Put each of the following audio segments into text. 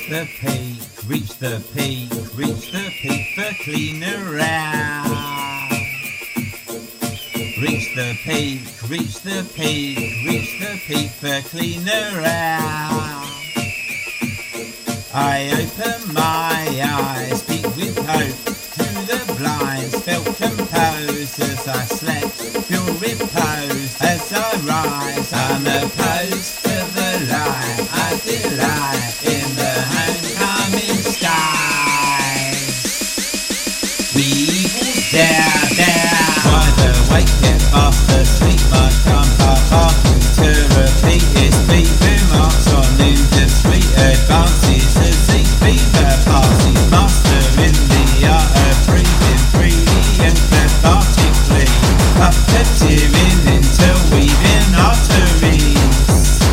the peak, reach the peak, reach the peak for cleaner air. Reach the peak, reach the peak, reach the peak for cleaner air. I open my eyes, peek with hope through the blinds, felt composed as I slept, feel repose as I rise. I'm opposed to the light, I delight in the homecoming skies. We will dare, wide awake, get fast asleep, my counterpart to repeat his beat, remarks on industry advances as each fever passes, mastering the art of breathing freely and cathartically, puppeteering until weaving arteries.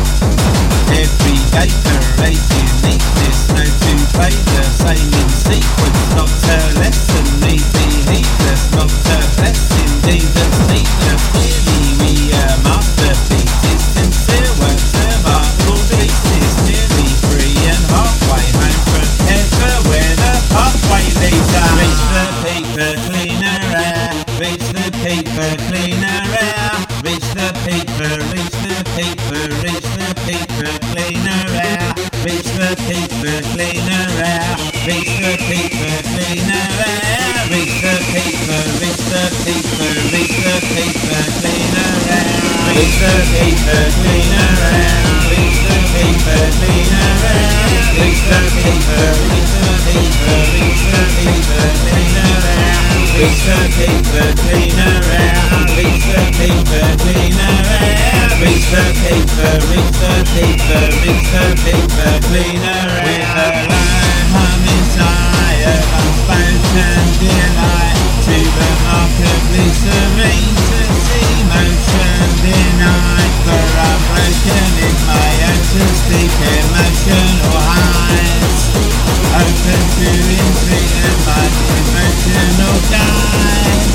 Every day parade uniqueness, no two play the same in sequence, not a lesson need be heedless, not a blessing deemed as needless. Clearly we are masterpieces, sincere works of art, all pieces, nearly free and halfway home from heaven where the pathway leads us. Reach the peak for cleaner air, reach the peak for cleaner air, reach the peak for, reach the peak for, reach the peak for cleaner air, reach the peak for cleaner air, reach the peak for cleaner air, reach the peak for, reach the peak for, reach the peak for cleaner air, reach the peak for cleaner air, reach the peak for cleaner air, reach the peak for, reach the peak for, reach the peak for cleaner air, reach the peak for cleaner air, reach the peak for cleaner air, reach the peak for, reach the peak for, reach the peak for cleaner air. With a lone hum desire, unspoken delight, to remarkably serene to see motion denied, for I'm broken in my artistic emotional highs, open to intrigue and my emotional guide.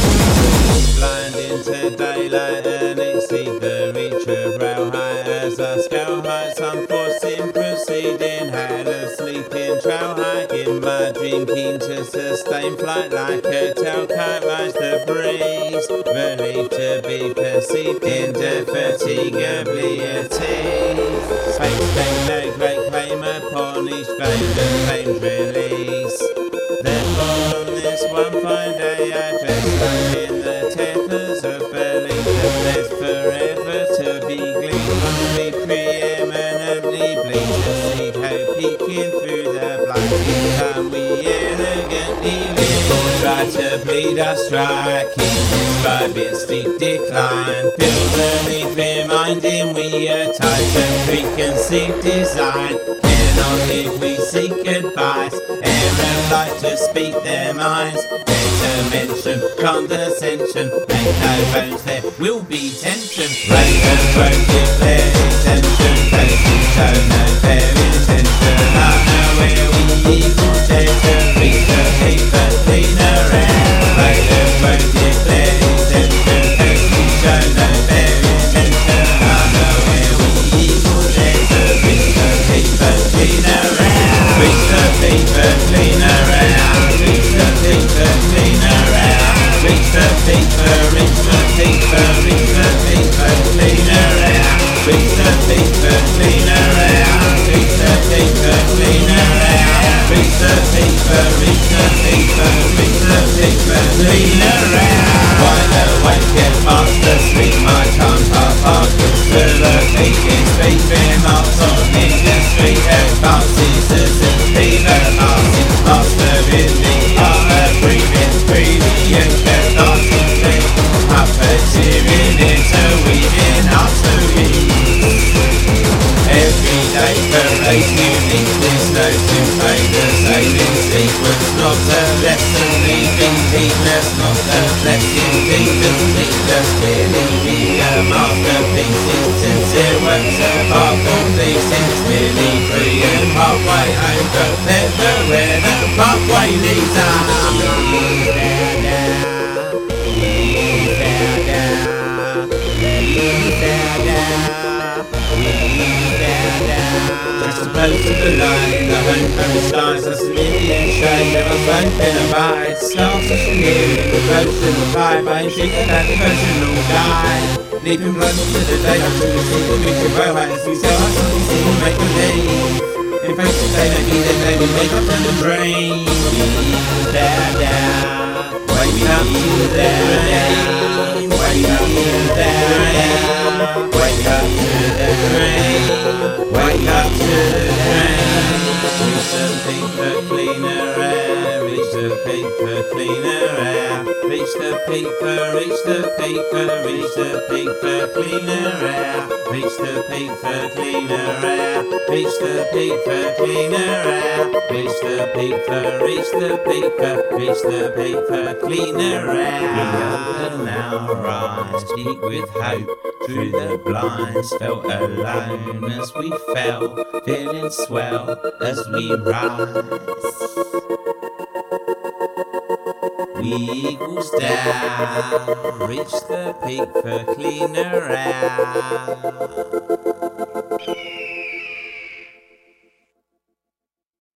Blind into daylight and exceed the reach of rail height as I scale heights unforeseen, proceeding high of sleeping trail high in my dream, keen to sustain flight like a tail kite, rise the breeze, relief to be perceived indefatigably achieved. Space claim, no great claim upon each flame and flames release. Therefore on this one fine day I dress in the tethers of belief that there's forever to be gleaned, must be preeminently bleak to see hope peeking through the blinding time we elegantly live. Try to bleed us dry, keep describing steep decline, feel the need reminding we are tight and preconceived design, cannot if we seek advice, air and light to speak their minds, intervention, condescension, make no bones there will be tension, rain and road declare intention, faces show no fair intention, I know where we equal dare to reach the peak for cleaner air, rain and road declare intention, faces show no fair intention, I know where we equal dare to reach the peak for cleaner air, reach the peak for cleaner air, reach the peak for cleaner air, reach the peak for, reach the peak for, reach the peak for cleaner air, reach the peak for cleaner air, reach the peak for cleaner air, reach the peak for, reach the peak for, reach the peak for cleaner air. Wide awake, get fast asleep, my time parkers to the peak, it's speech remarks on industry advances as if fever passes, mastering the art of breathing freely and cathartically, puppeteering into weaving arteries. Every day parade uniqueness, no two play the same in sequence, not a lesson leaving heedless, not a blessing deemed as needless, clearly we are masterpieces, sincere works of art, all pieces, nearly free and halfway home, but never where the pathway leads us. Eagles down. Just close to the line, the home from the stars, that's a million shine. Never float in a bite, stars are near in the close to the vibe. I ain't thinking that the personal guy. Leaping blood to the day, up to the sea, we can grow as we sell us, we see we make believe. In fact, they may be there, they will make up in the dream. Eagles down. Wake up to the rain. Wake up to the rain. Wake up to the rain. Wake up to the rain. Reach the peak for cleaner air. Reach the peak for cleaner air. Reach the peak for, reach the peak for, reach the peak for cleaner air. Reach the peak for cleaner air. Reach the peak for cleaner air. Reach the peak for, reach the peak for, reach the peak for cleaner air. We open our eyes, speak with hope through the blinds. Felt alone as we fell, feeling swell as we rise. We eagles down, reach the peak for cleaner air.